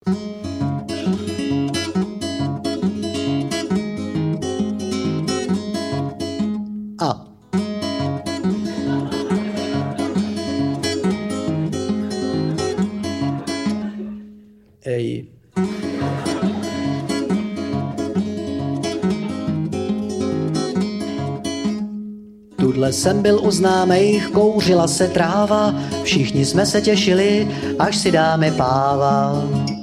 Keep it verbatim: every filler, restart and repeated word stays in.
A. Ej. Tudle jsem byl u známejch, kouřila se tráva, všichni jsme se těšili, až si dáme páva.